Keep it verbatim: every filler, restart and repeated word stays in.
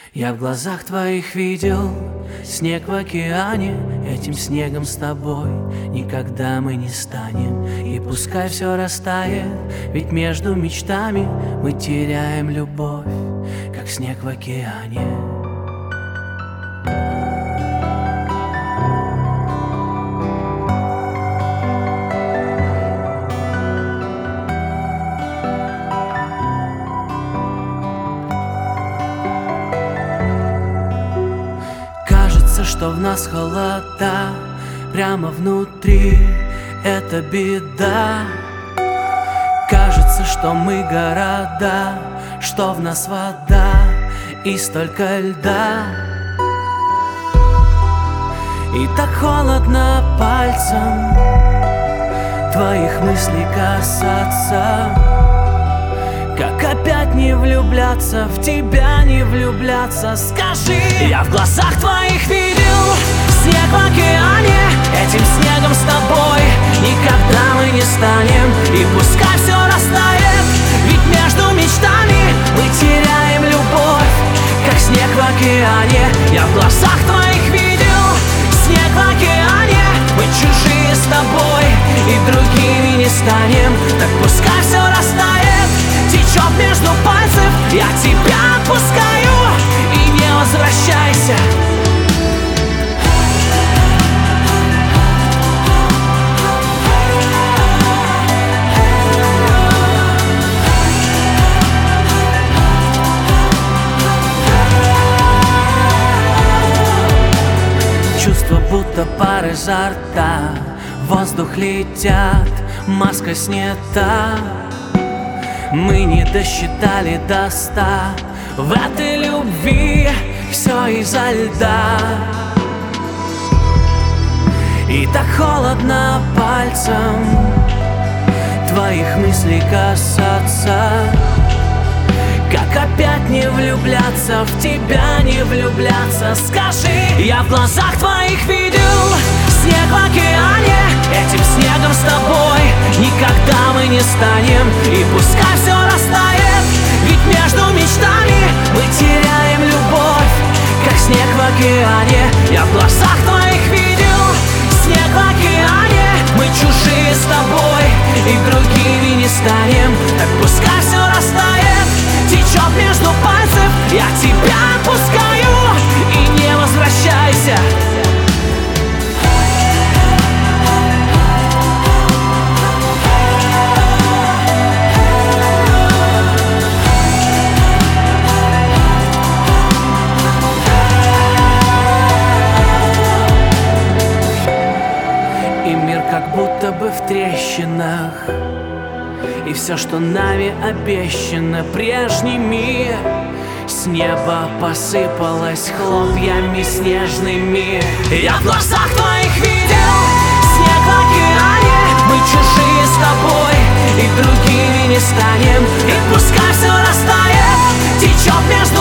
Я в глазах твоих видел снег в океане. Этим снегом с тобой никогда мы не станем. И пускай все растает, ведь между мечтами мы теряем любовь, как снег в океане. Кажется, что в нас холода, прямо внутри это беда. Кажется, что мы города, что в нас вода и столько льда. И так холодно пальцем твоих мыслей касаться. Как опять не влюбляться, в тебя не влюбляться, скажи. Я в глазах твоих видел снег в океане. Этим снегом с тобой никогда мы не станем. И пускай все растает, ведь между мечтами мы теряем любовь, как снег в океане. Я в глазах твоих видел снег в океане. Мы чужие с тобой и другими не станем. Так пускай все растает, течет между пальцев, я тебя отпускаю, и не возвращайся. Чувство, будто пар изо рта, воздух летят, маска снята. Мы не досчитали до ста, в этой любви все из-за льда. И так холодно пальцем твоих мыслей касаться. Как опять не влюбляться, в тебя не влюбляться, скажи. Я в глазах твоих видел снег в океане. Этим снегом с тобой никогда мы не станем. И пускай все растает, ведь между мечтами мы теряем любовь, как снег в океане. Я в глазах твоих видел снег в океане. Мы чужие с тобой и другими не станем. Так пускай все растает, течет между пальцев, я тебя отпускаю, и не возвращайся. И мир как будто бы в трещинах, и все, что нами обещано, прежний мир, с неба посыпалось хлопьями снежными. Я в глазах твоих видел снег в океане. Мы чужие с тобой и другими не станем. И пускай все растает, течет между